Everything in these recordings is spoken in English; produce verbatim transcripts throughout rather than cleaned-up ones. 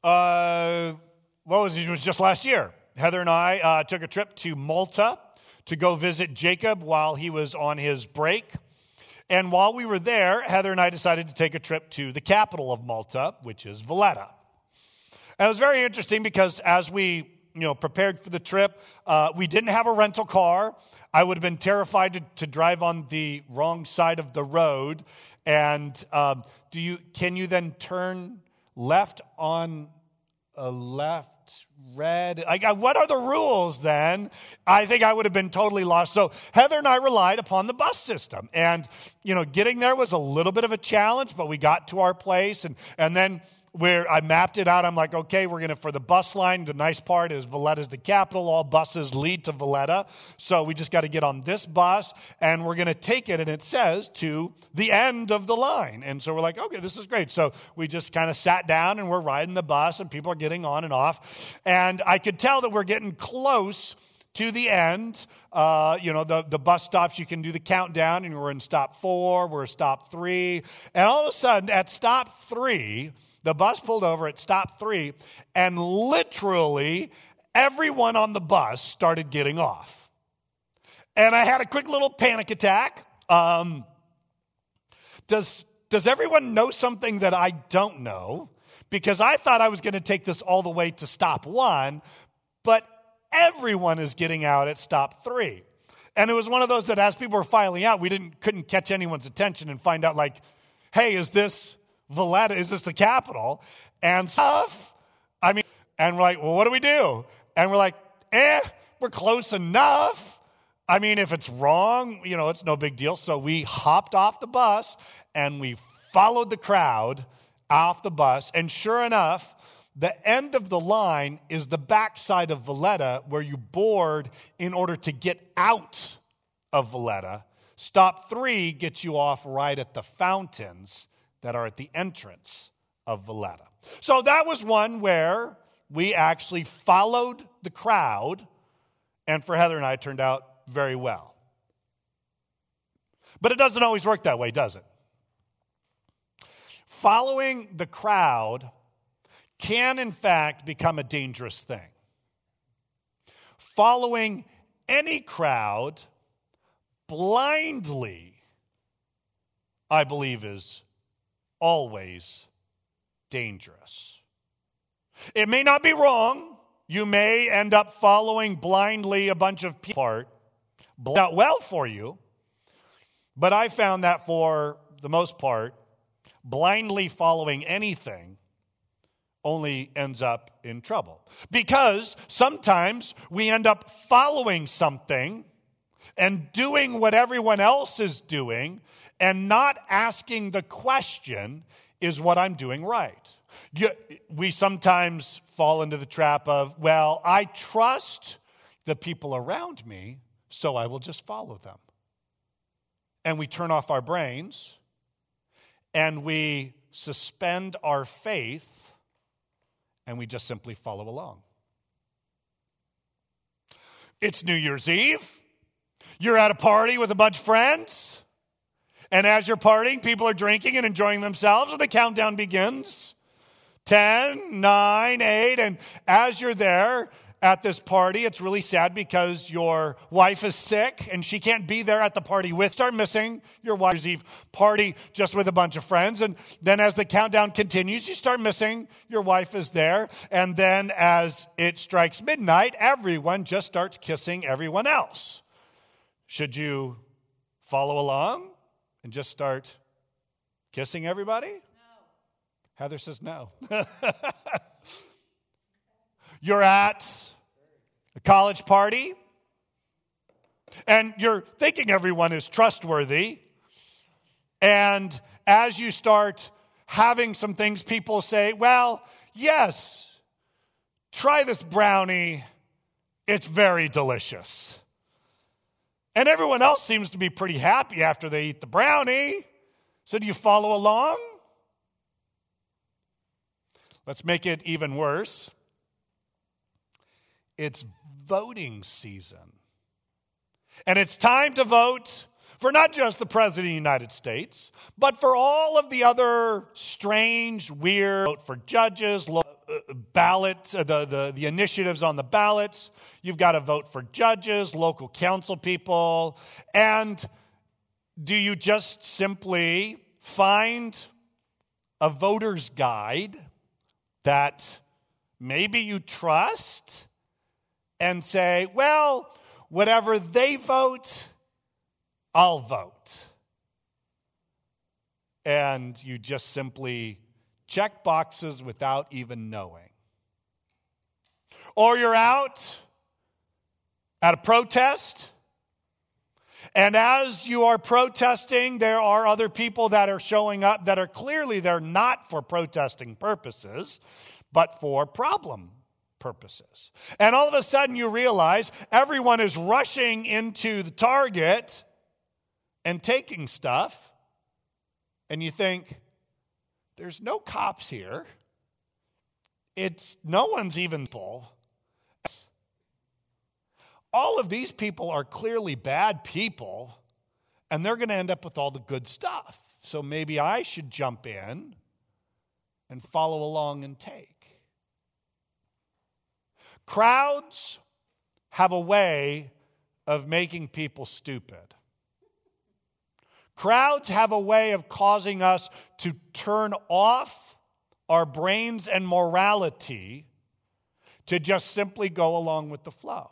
Uh, what was it? It was just last year. Heather and I uh, took a trip to Malta to go visit Jacob while he was on his break. And while we were there, Heather and I decided to take a trip to the capital of Malta, which is Valletta. And it was very interesting because as we you know, prepared for the trip, uh, we didn't have a rental car. I would have been terrified to, to drive on the wrong side of the road. And um, do you can you then turn left on a left red? Like, what are the rules then? I think I would have been totally lost. So Heather and I relied upon the bus system. And, you know, getting there was a little bit of a challenge, but we got to our place. And, and then where I mapped it out, I'm like, okay, we're going to, for the bus line, the nice part is Valletta's the capital. All buses lead to Valletta. So we just got to get on this bus and we're going to take it. And it says to the end of the line. And so we're like, okay, this is great. So we just kind of sat down and we're riding the bus and people are getting on and off. And I could tell that we're getting close to the end. Uh, you know, the, the bus stops, you can do the countdown and we're in stop four, we're at stop three. And all of a sudden at stop three, the bus pulled over at stop three, and literally everyone on the bus started getting off. And I had a quick little panic attack. Um, does, does everyone know something that I don't know? Because I thought I was going to take this all the way to stop one, but everyone is getting out at stop three. And it was one of those that as people were filing out, we didn't couldn't catch anyone's attention and find out like, hey, is this Valletta, is this the capital? And stuff. I mean, and we're like, well, what do we do? And we're like, eh, we're close enough. I mean, if it's wrong, you know, it's no big deal. So we hopped off the bus and we followed the crowd off the bus. And sure enough, the end of the line is the backside of Valletta where you board in order to get out of Valletta. Stop three gets you off right at the fountains that are at the entrance of Valletta. So that was one where we actually followed the crowd, and for Heather and I, it turned out very well. But it doesn't always work that way, does it? Following the crowd can, in fact, become a dangerous thing. Following any crowd blindly, I believe, is always dangerous. It may not be wrong. You may end up following blindly a bunch of people. Not well for you. But I found that for the most part, blindly following anything only ends up in trouble. Because sometimes we end up following something and doing what everyone else is doing and not asking the question, is what I'm doing right? You, we sometimes fall into the trap of, well, I trust the people around me, so I will just follow them. And we turn off our brains and we suspend our faith and we just simply follow along. It's New Year's Eve. You're at a party with a bunch of friends. And as you're partying, people are drinking and enjoying themselves, and the countdown begins. Ten, nine, eight, and as you're there at this party, it's really sad because your wife is sick and she can't be there at the party with. Start missing your wife's Eve party just with a bunch of friends. And then as the countdown continues, you start missing your wife is there. And then as it strikes midnight, everyone just starts kissing everyone else. Should you follow along and just start kissing everybody? No. Heather says no. You're at a college party, and you're thinking everyone is trustworthy. And as you start having some things, people say, well, yes, try this brownie. It's very delicious. And everyone else seems to be pretty happy after they eat the brownie. So do you follow along? Let's make it even worse. It's voting season. And it's time to vote for not just the President of the United States, but for all of the other strange, weird, vote for judges, ballot, uh, the, the, the initiatives on the ballots. You've got to vote for judges, local council people. And do you just simply find a voter's guide that maybe you trust and say, well, whatever they vote, I'll vote? And you just simply check boxes without even knowing. Or you're out at a protest, and as you are protesting, there are other people that are showing up that are clearly they're not for protesting purposes, but for problem purposes. And all of a sudden you realize everyone is rushing into the Target and taking stuff, and you think, there's no cops here. It's no one's even full. All of these people are clearly bad people, and they're going to end up with all the good stuff. So maybe I should jump in and follow along and take. Crowds have a way of making people stupid. Crowds have a way of causing us to turn off our brains and morality to just simply go along with the flow.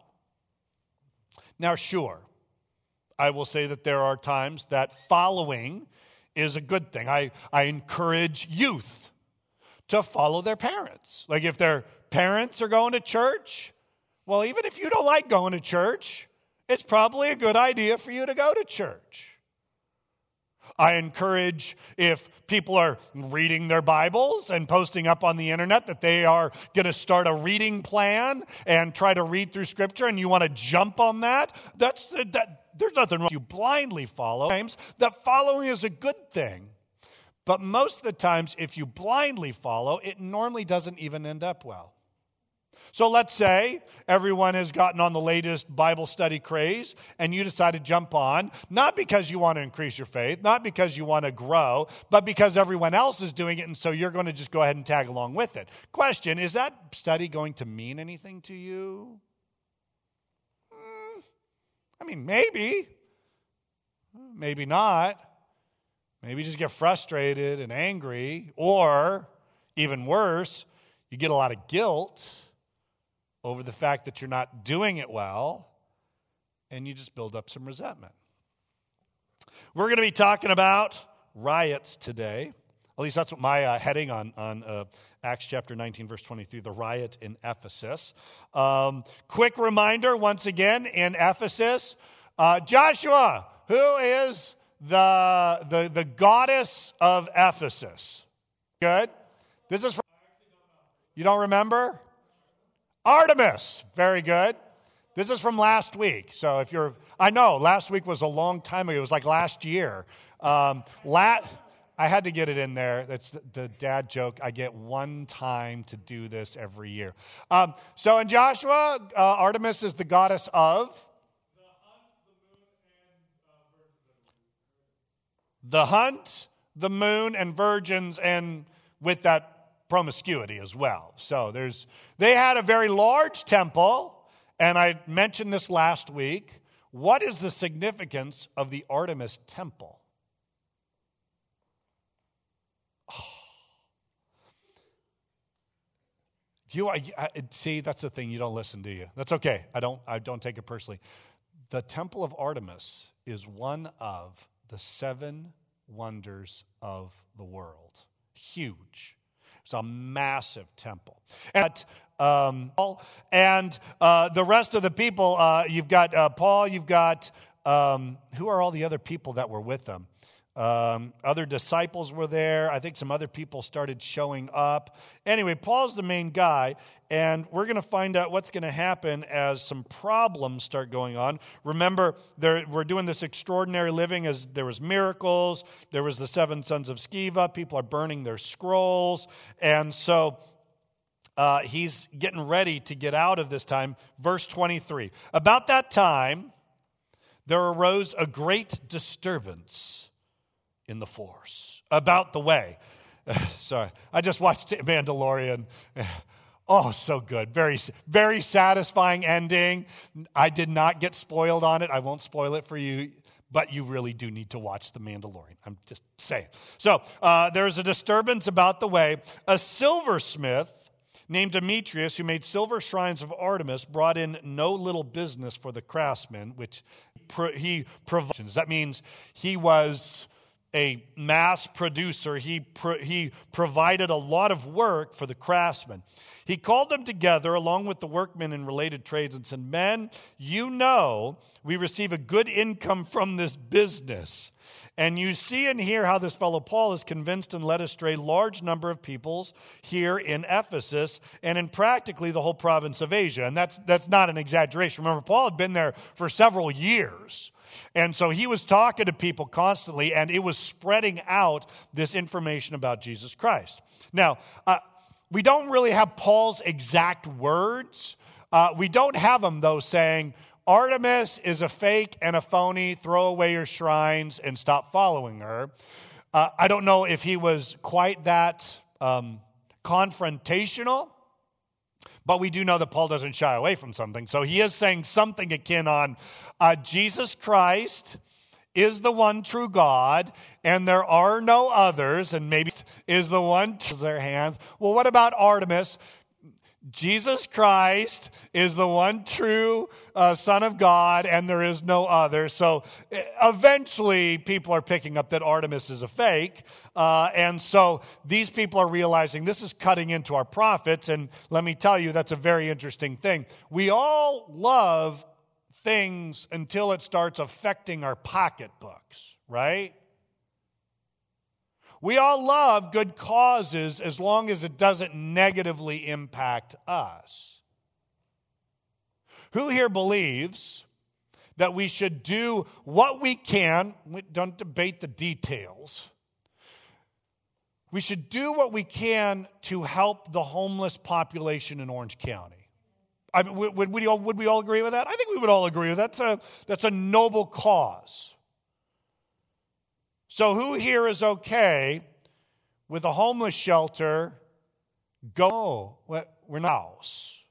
Now, sure, I will say that there are times that following is a good thing. I, I encourage youth to follow their parents. Like if their parents are going to church, well, even if you don't like going to church, it's probably a good idea for you to go to church. I encourage, if people are reading their Bibles and posting up on the internet that they are going to start a reading plan and try to read through Scripture, and you want to jump on that, that's that. There's nothing wrong. You blindly follow. That following is a good thing. But most of the times, if you blindly follow, it normally doesn't even end up well. So let's say everyone has gotten on the latest Bible study craze and you decide to jump on, not because you want to increase your faith, not because you want to grow, but because everyone else is doing it, and so you're going to just go ahead and tag along with it. Question, is that study going to mean anything to you? Hmm, I mean, maybe. Maybe not. Maybe you just get frustrated and angry, or even worse, you get a lot of guilt over the fact that you're not doing it well, and you just build up some resentment. We're going to be talking about riots today. At least that's what my uh, heading on, on uh, Acts chapter nineteen, verse twenty-three, the riot in Ephesus. Um, quick reminder, once again, in Ephesus, uh, Joshua, who is the, the, the goddess of Ephesus? Good? This is from, you don't remember? Artemis. Very good. This is from last week. So if you're, I know, last week was a long time ago. It was like last year. Um, la- I had to get it in there. That's the, the dad joke. I get one time to do this every year. Um, so in Joshua, uh, Artemis is the goddess of the hunt, the moon, and virgins, and with that promiscuity as well. So there's, they had a very large temple, and I mentioned this last week. What is the significance of the Artemis temple? Oh. You I, I, see, that's the thing. You don't listen, do you? That's okay. I don't. I don't take it personally. The temple of Artemis is one of the seven wonders of the world. Huge. It's a massive temple. And, um, and uh, the rest of the people, uh, you've got uh, Paul, you've got, um, who are all the other people that were with them? Um, other disciples were there. I think some other people started showing up. Anyway, Paul's the main guy, and we're going to find out what's going to happen as some problems start going on. Remember, there, we're doing this extraordinary living as there was miracles. There was the seven sons of Sceva. People are burning their scrolls. And so uh, he's getting ready to get out of this time. Verse twenty-three. About that time, there arose a great disturbance in the force, about the way. Sorry, I just watched Mandalorian. Oh, so good. Very, very satisfying ending. I did not get spoiled on it. I won't spoil it for you, but you really do need to watch The Mandalorian. I'm just saying. So uh, there's a disturbance about the way. A silversmith named Demetrius, who made silver shrines of Artemis, brought in no little business for the craftsmen, which he provided. That means he was a mass producer. He, pro- he provided a lot of work for the craftsmen. He called them together along with the workmen in related trades and said, "Men, you know we receive a good income from this business. And you see and hear how this fellow Paul has convinced and led astray large number of peoples here in Ephesus and in practically the whole province of Asia." And that's that's not an exaggeration. Remember, Paul had been there for several years. And so he was talking to people constantly, and it was spreading out this information about Jesus Christ. Now, uh, we don't really have Paul's exact words. Uh, we don't have him, though, saying, "Artemis is a fake and a phony. Throw away your shrines and stop following her." Uh, I don't know if he was quite that um, confrontational, but we do know that Paul doesn't shy away from something. So he is saying something akin on uh, Jesus Christ is the one true God, and there are no others, and maybe is the one to their hands. Well, what about Artemis? Jesus Christ is the one true uh, Son of God, and there is no other. So eventually people are picking up that Artemis is a fake. Uh, and so these people are realizing this is cutting into our profits. And let me tell you, that's a very interesting thing. We all love things until it starts affecting our pocketbooks, right? We all love good causes as long as it doesn't negatively impact us. Who here believes that we should do what we can? We don't debate the details. We should do what we can to help the homeless population in Orange County. I mean, would, would, we all, would we all agree with that? I think we would all agree with that. That's a, that's a noble cause. So who here is okay with a homeless shelter? Go, we're not.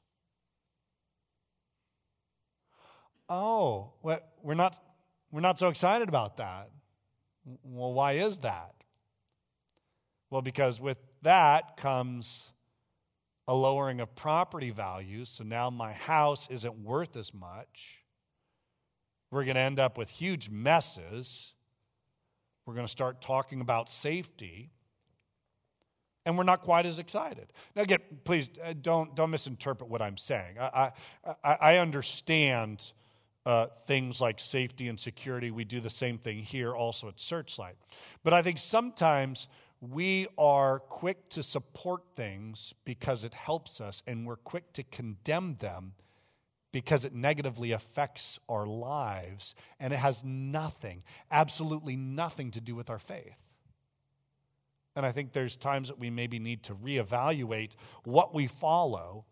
Oh, we're not. We're not so excited about that. Well, why is that? Well, because with that comes a lowering of property values. So now my house isn't worth as much. We're going to end up with huge messes. We're going to start talking about safety, and we're not quite as excited. Now, again, please don't don't misinterpret what I'm saying. I I, I understand uh, things like safety and security. We do the same thing here, also at Searchlight. But I think sometimes we are quick to support things because it helps us, and we're quick to condemn them because it negatively affects our lives, and it has nothing, absolutely nothing to do with our faith. And I think there's times that we maybe need to reevaluate what we follow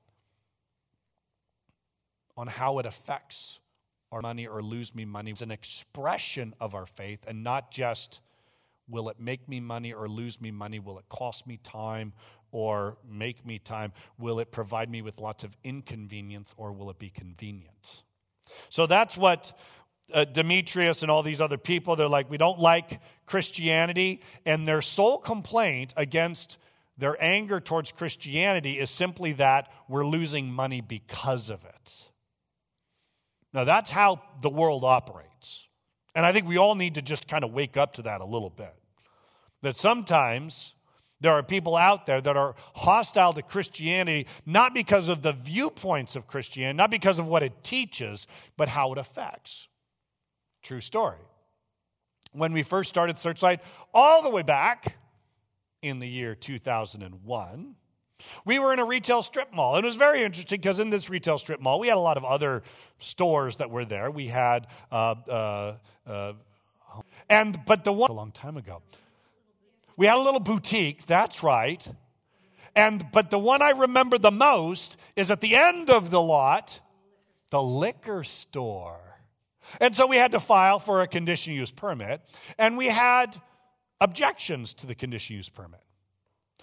on how it affects our money or lose me money. It's an expression of our faith, and not just will it make me money or lose me money, will it cost me time or make me time? Will it provide me with lots of inconvenience, or will it be convenient? So that's what uh, Demetrius and all these other people, they're like, we don't like Christianity. And their sole complaint against their anger towards Christianity is simply that we're losing money because of it. Now, that's how the world operates. And I think we all need to just kind of wake up to that a little bit. That sometimes there are people out there that are hostile to Christianity, not because of the viewpoints of Christianity, not because of what it teaches, but how it affects. True story. When we first started Searchlight, all the way back in the year two thousand one, we were in a retail strip mall. And it was very interesting because in this retail strip mall, we had a lot of other stores that were there. We had, uh, uh, uh, and but the one a long time ago. We had a little boutique, that's right. And but the one I remember the most is at the end of the lot, the liquor store. And so we had to file for a conditional use permit, and we had objections to the conditional use permit.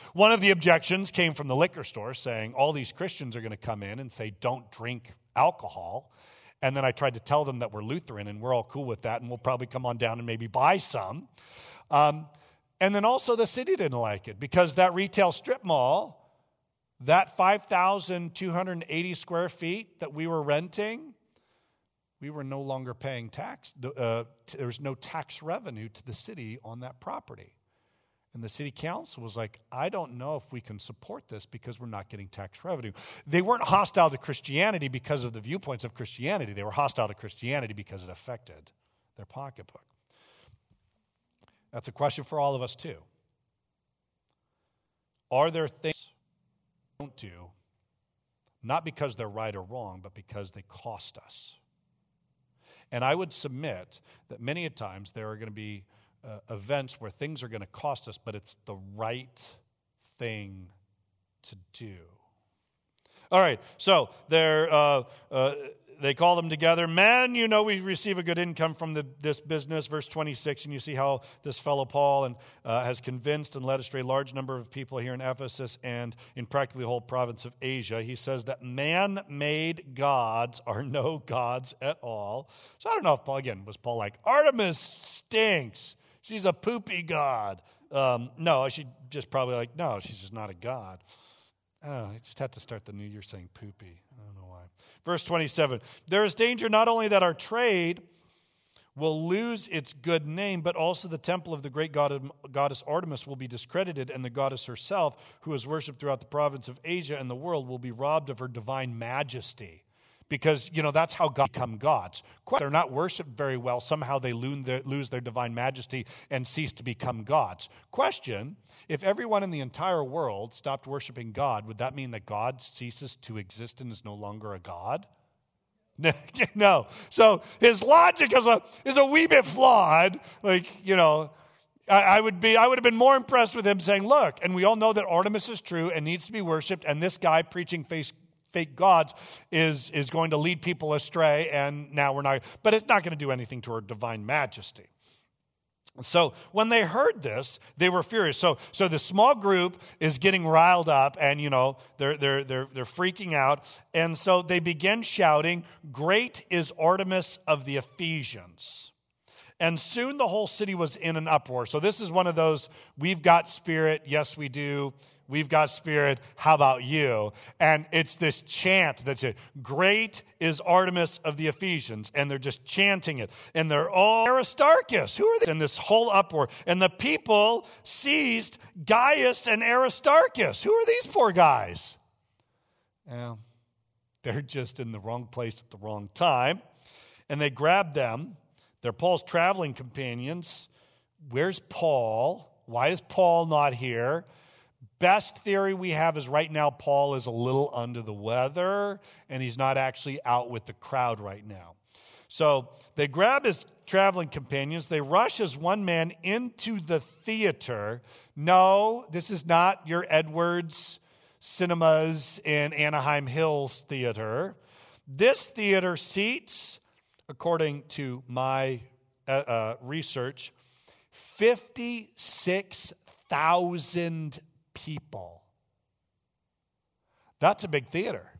One of the objections came from the liquor store saying all these Christians are going to come in and say, don't drink alcohol. And then I tried to tell them that we're Lutheran and we're all cool with that and we'll probably come on down and maybe buy some. Um, and then also the city didn't like it because that retail strip mall, that five thousand two hundred eighty square feet that we were renting, we were no longer paying tax. Uh, there was no tax revenue to the city on that property. And the city council was like, I don't know if we can support this because we're not getting tax revenue. They weren't hostile to Christianity because of the viewpoints of Christianity. They were hostile to Christianity because it affected their pocketbook. That's a question for all of us too. Are there things we don't do, not because they're right or wrong, but because they cost us? And I would submit that many a times there are going to be Uh, events where things are going to cost us, but it's the right thing to do. All right, so they're, uh, uh, they call them together. Men, you know we receive a good income from the, this business. Verse twenty-six, and you see how this fellow Paul and, uh, has convinced and led astray a large number of people here in Ephesus and in practically the whole province of Asia. He says that man-made gods are no gods at all. So I don't know if Paul, again, was Paul like, Artemis stinks. She's a poopy god. Um, no, I should just probably like, no, she's just not a god. Oh, I just had to start the new year saying poopy. I don't know why. Verse twenty-seven, there is danger not only that our trade will lose its good name, but also the temple of the great god, goddess Artemis will be discredited, and the goddess herself, who is worshipped throughout the province of Asia and the world, will be robbed of her divine majesty. Because, you know, that's how God become gods. They're not worshipped very well. Somehow they lose their divine majesty and cease to become gods. Question, if everyone in the entire world stopped worshiping God, would that mean that God ceases to exist and is no longer a god? No. So his logic is a, is a wee bit flawed. Like, you know, I, I would be, I would have been more impressed with him saying, look, and we all know that Artemis is true and needs to be worshipped, and this guy preaching face fake gods is, is going to lead people astray, and now we're not, but it's not going to do anything to her divine majesty. So when they heard this, they were furious. So, so the small group is getting riled up, and you know they're they're they're they're freaking out, and so they begin shouting, "Great is Artemis of the Ephesians!" And soon the whole city was in an uproar. So this is one of those, we've got spirit, yes we do. We've got spirit, how about you? And it's this chant that's it. Great is Artemis of the Ephesians. And they're just chanting it. And they're all Aristarchus. Who are they? And this whole uproar. And the people seized Gaius and Aristarchus. Who are these poor guys? Well, they're just in the wrong place at the wrong time. And they grabbed them. They're Paul's traveling companions. Where's Paul? Why is Paul not here? Best theory we have is right now Paul is a little under the weather and he's not actually out with the crowd right now. So they grab his traveling companions. They rush as one man into the theater. No, this is not your Edwards Cinemas in Anaheim Hills theater. This theater seats, according to my uh, uh, research, fifty-six thousand people. That's a big theater.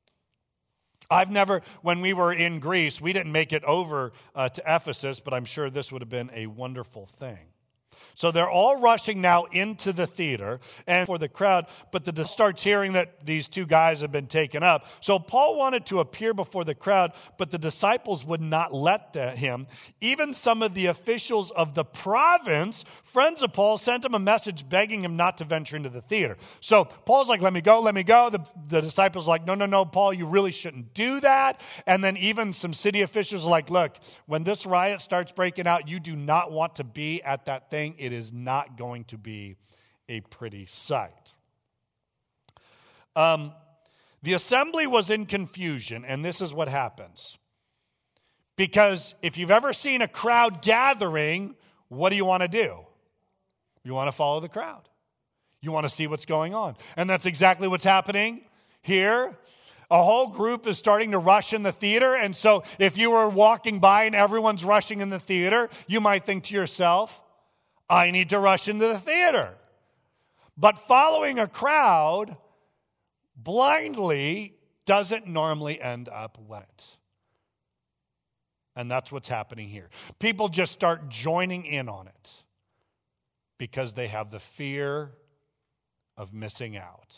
I've never, when we were in Greece, we didn't make it over uh, to Ephesus, but I'm sure this would have been a wonderful thing. So they're all rushing now into the theater and for the crowd, but the starts hearing that these two guys have been taken up. So Paul wanted to appear before the crowd, but the disciples would not let the, him. Even some of the officials of the province, friends of Paul, sent him a message begging him not to venture into the theater. So Paul's like, let me go, let me go. The, the disciples are like, no, no, no, Paul, you really shouldn't do that. And then even some city officials are like, look, when this riot starts breaking out, you do not want to be at that thing. It is not going to be a pretty sight. Um, the assembly was in confusion, and this is what happens. Because if you've ever seen a crowd gathering, what do you want to do? You want to follow the crowd. You want to see what's going on. And that's exactly what's happening here. A whole group is starting to rush in the theater, and so if you were walking by and everyone's rushing in the theater, you might think to yourself, I need to rush into the theater. But following a crowd blindly doesn't normally end up wet. And that's what's happening here. People just start joining in on it because they have the fear of missing out.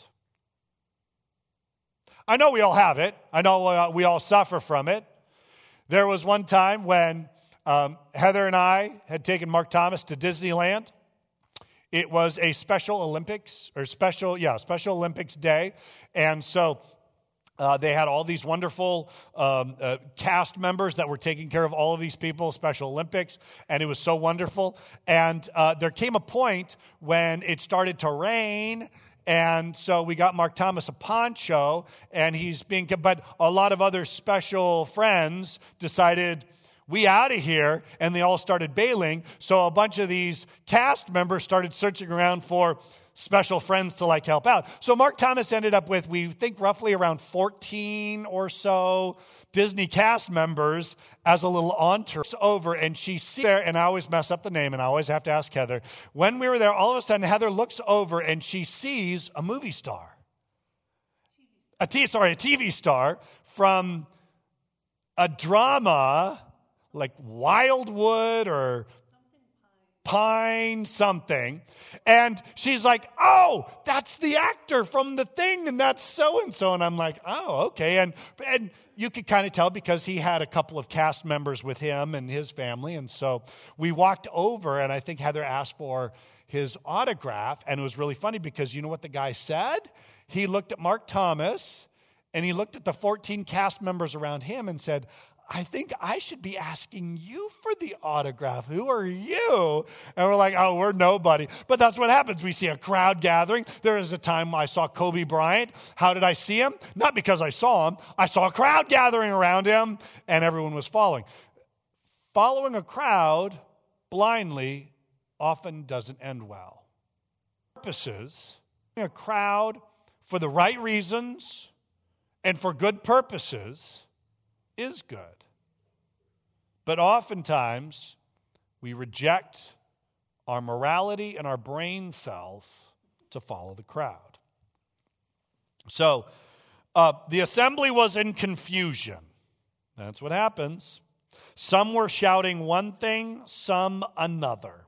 I know we all have it. I know uh, we all suffer from it. There was one time when um, Heather and I had taken Mark Thomas to Disneyland. It was a Special Olympics, or special, yeah, Special Olympics day. And so Uh, they had all these wonderful um, uh, cast members that were taking care of all of these people, Special Olympics, and it was so wonderful. And uh, there came a point when it started to rain, and so we got Mark Thomas a poncho, and he's being, but a lot of other special friends decided, we out of here, and they all started bailing. So a bunch of these cast members started searching around for special friends to like help out. So Mark Thomas ended up with, we think roughly around fourteen or so Disney cast members as a little entourage over, and she's there, and I always mess up the name, and I always have to ask Heather. When we were there, all of a sudden Heather looks over and she sees a movie star. A T, sorry, a T V star from a drama like Wildwood or Pine something. And she's like, oh, that's the actor from the thing, and that's so-and-so. And I'm like, oh, okay. And and you could kind of tell because he had a couple of cast members with him and his family. And so we walked over, and I think Heather asked for his autograph. And it was really funny because you know what the guy said? He looked at Mark Thomas, and he looked at the fourteen cast members around him and said, I think I should be asking you for the autograph. Who are you? And we're like, oh, we're nobody. But that's what happens. We see a crowd gathering. There is a time I saw Kobe Bryant. How did I see him? Not because I saw him. I saw a crowd gathering around him, and everyone was following. Following a crowd blindly often doesn't end well. Purposes, a crowd for the right reasons and for good purposes is good. But oftentimes, we reject our morality and our brain cells to follow the crowd. So, uh, the assembly was in confusion. That's what happens. Some were shouting one thing, some another.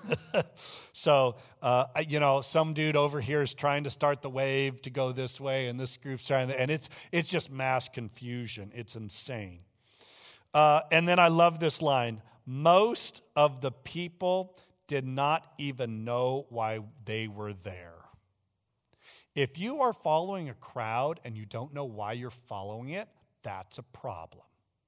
So, uh, you know, some dude over here is trying to start the wave to go this way, and this group's trying to, and it's it's just mass confusion. It's insane. Uh, and then I love this line. Most of the people did not even know why they were there. If you are following a crowd and you don't know why you're following it, that's a problem.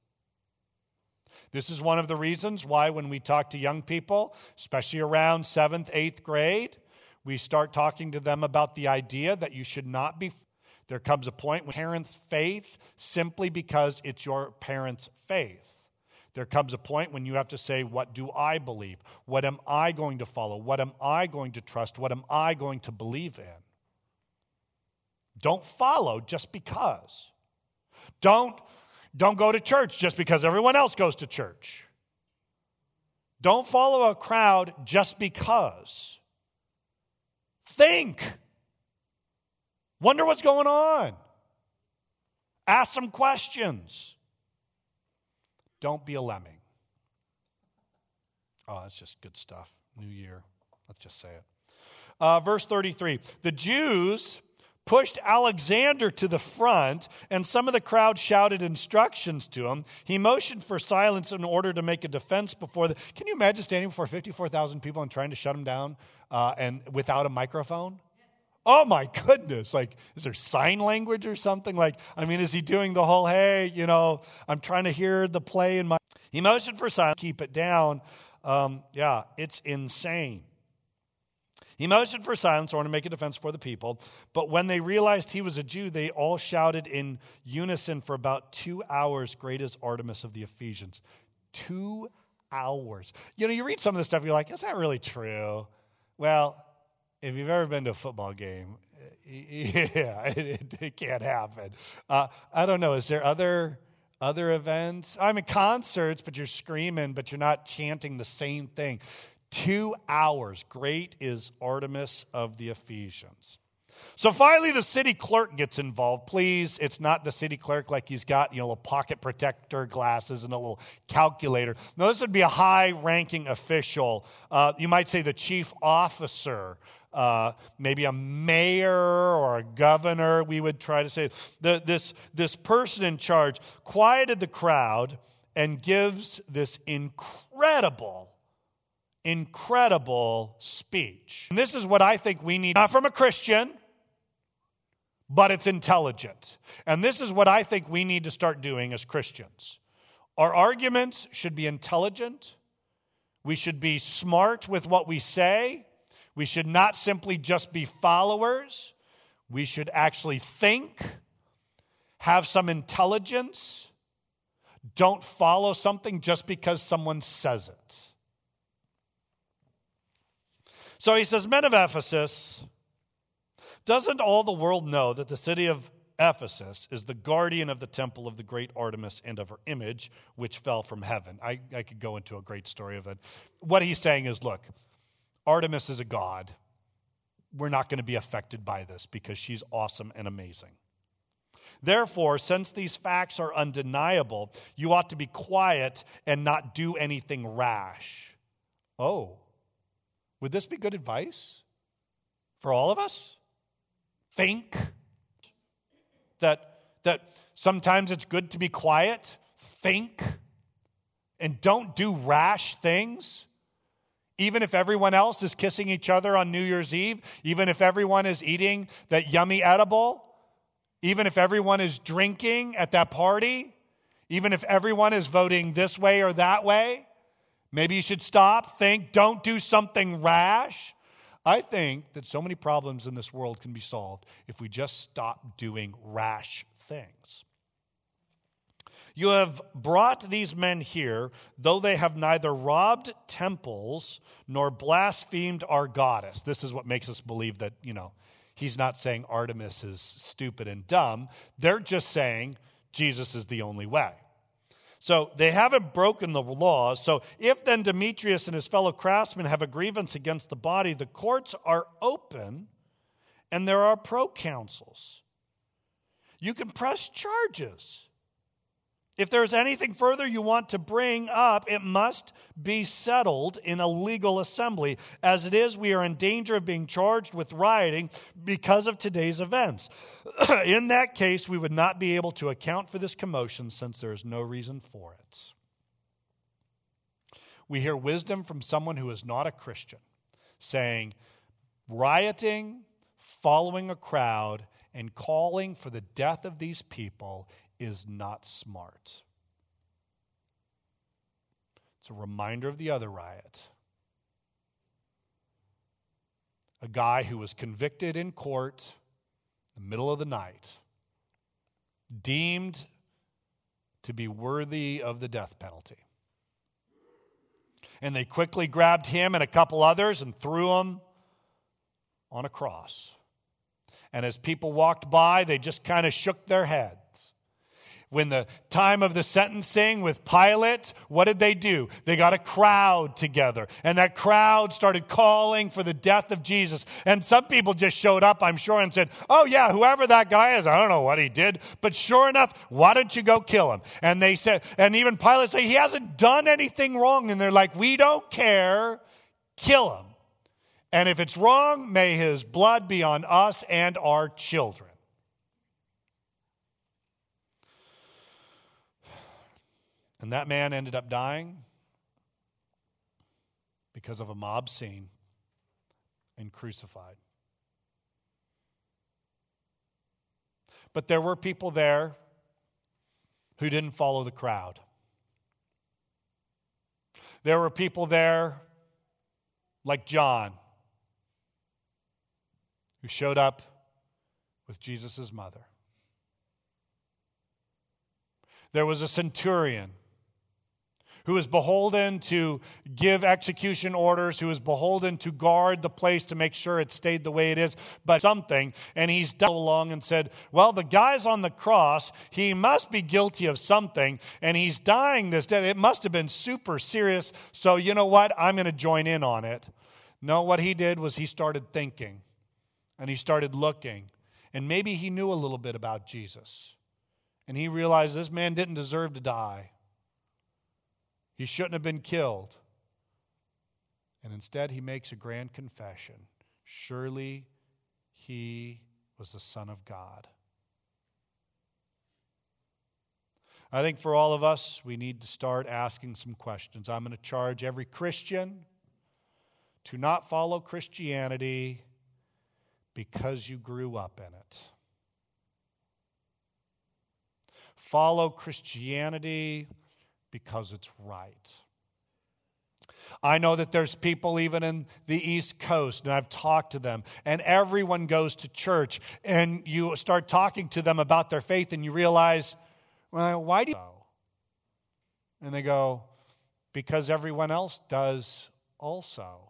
This is one of the reasons why when we talk to young people, especially around seventh, eighth grade, we start talking to them about the idea that you should not be. There comes a point when parents' faith simply because it's your parents' faith. There comes a point when you have to say, what do I believe? What am I going to follow? What am I going to trust? What am I going to believe in? Don't follow just because. Don't Don't go to church just because everyone else goes to church. Don't follow a crowd just because. Think. Wonder what's going on. Ask some questions. Don't be a lemming. Oh, that's just good stuff. New year. Let's just say it. Uh, verse thirty-three. The Jews pushed Alexander to the front, and some of the crowd shouted instructions to him. He motioned for silence in order to make a defense before the... Can you imagine standing before fifty-four thousand people and trying to shut him down uh, and without a microphone? Oh my goodness. Like, is there sign language or something? Like, I mean, is he doing the whole, hey, you know, I'm trying to hear the play in my... He motioned for silence, keep it down. Um, yeah, it's insane. He motioned for silence in order to make a defense for the people. But when they realized he was a Jew, they all shouted in unison for about two hours, great is Artemis of the Ephesians. Two hours. You know, you read some of this stuff, you're like, is that really true? Well, if you've ever been to a football game, yeah, it, it, it can't happen. Uh, I don't know, is there other... Other events? I mean, concerts, but you're screaming, but you're not chanting the same thing. Two hours. Great is Artemis of the Ephesians. So finally, the city clerk gets involved. Please, it's not the city clerk like he's got, you know, a pocket protector glasses and a little calculator. No, this would be a high-ranking official. Uh, you might say the chief officer, uh, maybe a mayor or a governor, we would try to say. The, this, this person in charge quieted the crowd and gives this incredible incredible speech. And this is what I think we need, not from a Christian, but it's intelligent. And this is what I think we need to start doing as Christians. Our arguments should be intelligent. We should be smart with what we say. We should not simply just be followers. We should actually think, have some intelligence. Don't follow something just because someone says it. So he says, men of Ephesus, doesn't all the world know that the city of Ephesus is the guardian of the temple of the great Artemis and of her image, which fell from heaven? I, I could go into a great story of it. What he's saying is, look, Artemis is a god. We're not going to be affected by this because she's awesome and amazing. Therefore, since these facts are undeniable, you ought to be quiet and not do anything rash. Oh. Would this be good advice for all of us? Think that, that sometimes it's good to be quiet. Think and don't do rash things. Even if everyone else is kissing each other on New Year's Eve, even if everyone is eating that yummy edible, even if everyone is drinking at that party, even if everyone is voting this way or that way, maybe you should stop, think, don't do something rash. I think that so many problems in this world can be solved if we just stop doing rash things. You have brought these men here, though they have neither robbed temples nor blasphemed our goddess. This is what makes us believe that, you know, he's not saying Artemis is stupid and dumb. They're just saying Jesus is the only way. So they haven't broken the laws. So if then Demetrius and his fellow craftsmen have a grievance against the body, the courts are open and there are proconsuls. You can press charges. If there's anything further you want to bring up, it must be settled in a legal assembly. As it is, we are in danger of being charged with rioting because of today's events. In that case, we would not be able to account for this commotion since there is no reason for it. We hear wisdom from someone who is not a Christian, saying rioting, following a crowd, and calling for the death of these people is not smart. It's a reminder of the other riot. A guy who was convicted in court in the middle of the night, deemed to be worthy of the death penalty. And they quickly grabbed him and a couple others and threw them on a cross. And as people walked by, they just kind of shook their heads. When the time of the sentencing with Pilate, what did they do? They got a crowd together, and that crowd started calling for the death of Jesus. And some people just showed up, I'm sure, and said, oh yeah, whoever that guy is, I don't know what he did, but sure enough, why don't you go kill him? And they said, and even Pilate said, he hasn't done anything wrong. And they're like, we don't care, kill him. And if it's wrong, may his blood be on us and our children. And that man ended up dying because of a mob scene and crucified. But there were people there who didn't follow the crowd. There were people there like John who showed up with Jesus' mother. There was a centurion who is beholden to give execution orders, who is beholden to guard the place to make sure it stayed the way it is, but something, and he's done along and said, well, the guy's on the cross, he must be guilty of something, and he's dying this death. It must have been super serious, so you know what? I'm going to join in on it. No, what he did was he started thinking, and he started looking, and maybe he knew a little bit about Jesus, and he realized this man didn't deserve to die. He shouldn't have been killed. And instead, he makes a grand confession. Surely he was the Son of God. I think for all of us, we need to start asking some questions. I'm going to charge every Christian to not follow Christianity because you grew up in it. Follow Christianity because it's right. I know that there's people even in the East Coast, and I've talked to them, and everyone goes to church, and you start talking to them about their faith, and you realize, well, why do you go? And they go, because everyone else does also.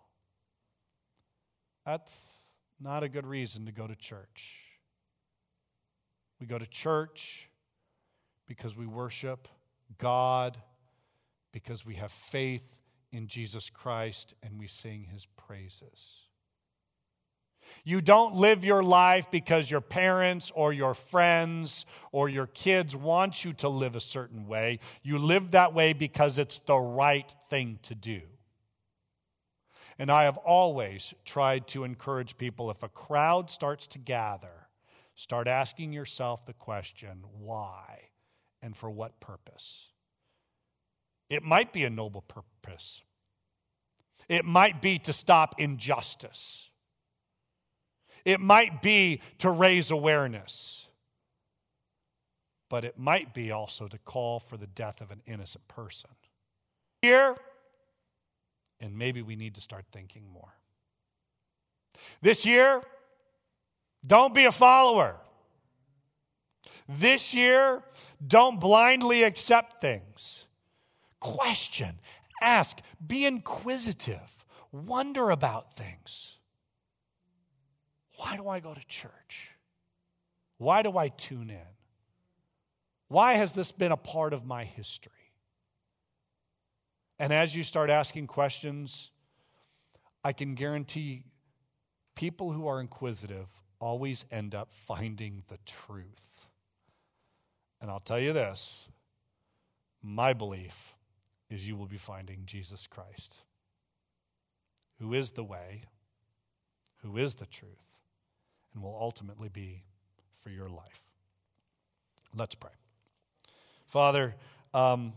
That's not a good reason to go to church. We go to church because we worship God, because we have faith in Jesus Christ and we sing his praises. You don't live your life because your parents or your friends or your kids want you to live a certain way. You live that way because it's the right thing to do. And I have always tried to encourage people, if a crowd starts to gather, start asking yourself the question, why and for what purpose? It might be a noble purpose. It might be to stop injustice. It might be to raise awareness. But it might be also to call for the death of an innocent person. Here, and maybe we need to start thinking more. This year, don't be a follower. This year, don't blindly accept things. Question, ask, be inquisitive, wonder about things. Why do I go to church? Why do I tune in? Why has this been a part of my history? And as you start asking questions, I can guarantee people who are inquisitive always end up finding the truth. And I'll tell you this, my belief is you will be finding Jesus Christ, who is the way, who is the truth, and will ultimately be for your life. Let's pray. Father, um,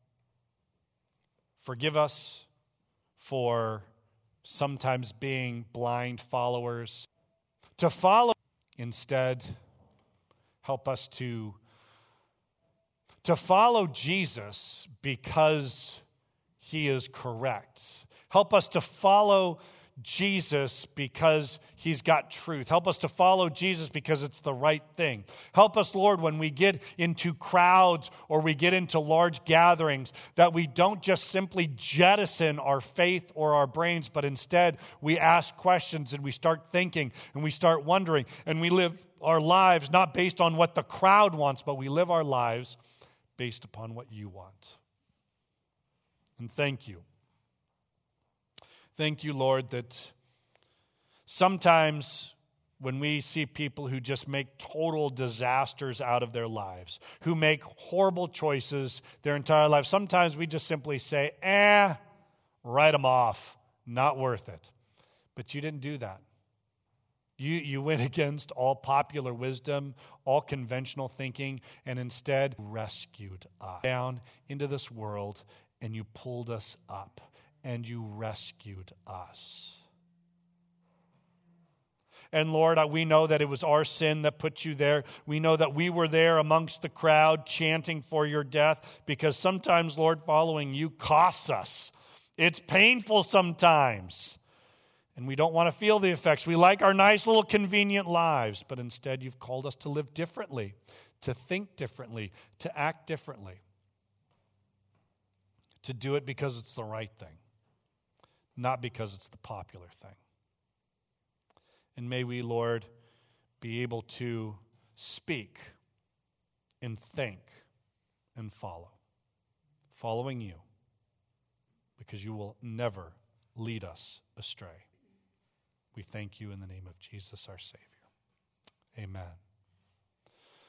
forgive us for sometimes being blind followers. To follow, instead, help us to To follow Jesus because he is correct. Help us to follow Jesus because he's got truth. Help us to follow Jesus because it's the right thing. Help us, Lord, when we get into crowds or we get into large gatherings, that we don't just simply jettison our faith or our brains, but instead we ask questions and we start thinking and we start wondering, and we live our lives not based on what the crowd wants, but we live our lives based upon what you want. And thank you. Thank you, Lord, that sometimes when we see people who just make total disasters out of their lives, who make horrible choices their entire life, sometimes we just simply say, eh, write them off, not worth it. But you didn't do that. You, you went against all popular wisdom, all conventional thinking, and instead rescued us down into this world, and you pulled us up, and you rescued us. And Lord, we know that it was our sin that put you there. We know that we were there amongst the crowd chanting for your death, because sometimes, Lord, following you costs us. It's painful sometimes. And we don't want to feel the effects. We like our nice little convenient lives, but instead you've called us to live differently, to think differently, to act differently, to do it because it's the right thing, not because it's the popular thing. And may we, Lord, be able to speak and think and follow, following you, because you will never lead us astray. We thank you in the name of Jesus, our Savior. Amen.